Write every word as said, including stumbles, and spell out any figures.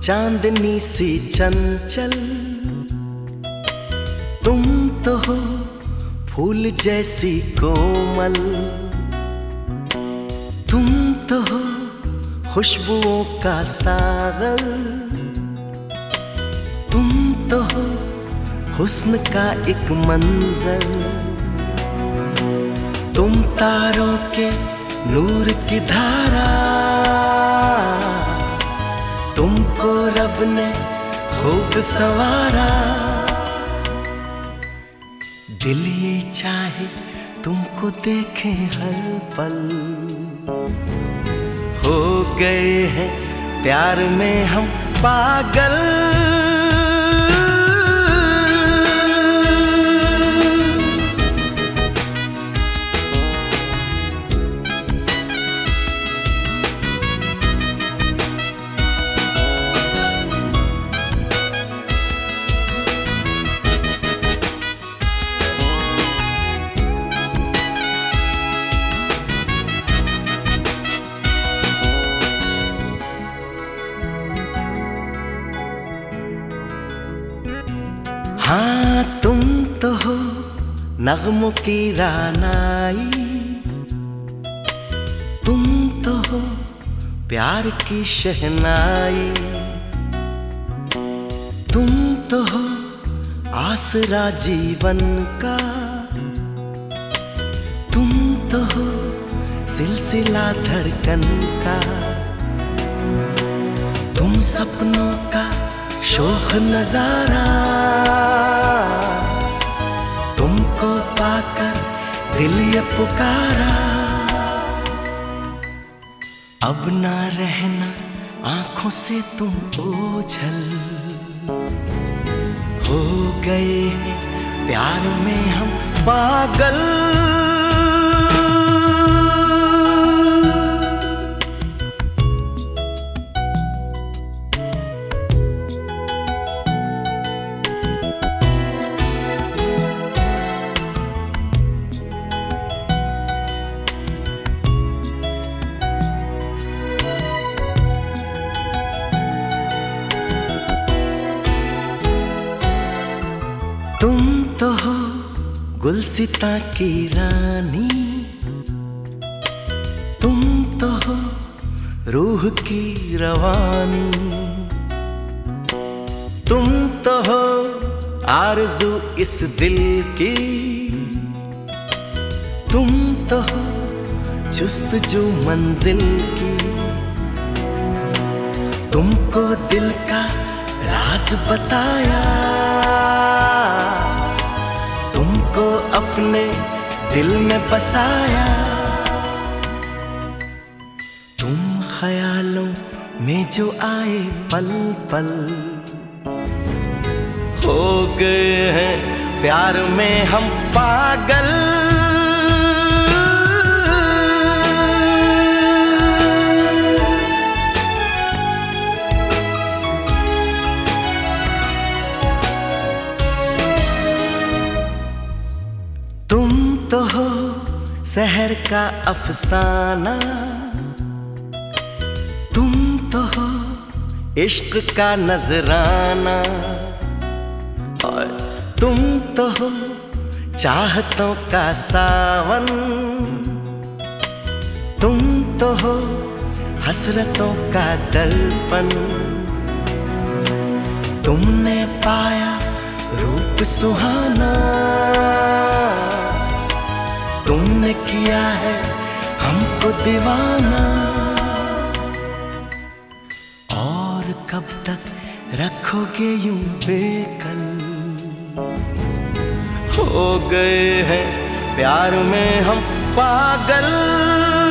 चांदनी सी चंचल तुम तो हो, फूल जैसी कोमल तुम तो हो, खुशबुओं का सागर तुम तो हो, हुस्न का एक मंजर तुम तारों के नूर की धारा, तुमको रब ने खूब संवारा। दिल ये चाहे तुमको देखे हर पल, हो गए हैं प्यार में हम पागल। हाँ तुम तो हो नगमों की रानाई, तुम तो हो प्यार की शहनाई, तुम तो हो आसरा जीवन का, तुम तो हो सिलसिला धड़कन का, तुम सपनों का शोख नजारा, तुमको पाकर दिल ये पुकारा। अब ना रहना आंखों से तुम ओझल, हो गए हैं प्यार में हम पागल। तुम तो हो गुलसिता की रानी, तुम तो हो रूह की रवानी, तुम तो हो आरज़ू इस दिल की, तुम तो हो जुस्तजू मंजिल की, तुमको दिल का राज बताया, तुमको अपने दिल में बसाया। तुम ख्यालों में जो आए पल पल, हो गए हैं प्यार में हम पागल। तुम तो हो शहर का अफसाना, तुम तो हो इश्क का नजराना, और तुम तो हो चाहतों का सावन, तुम तो हो हसरतों का दर्पण, तुमने पाया रूप सुहाना, तुमने किया है हमको दीवाना। और कब तक रखोगे यूं बेकल, हो गए हैं प्यार में हम पागल।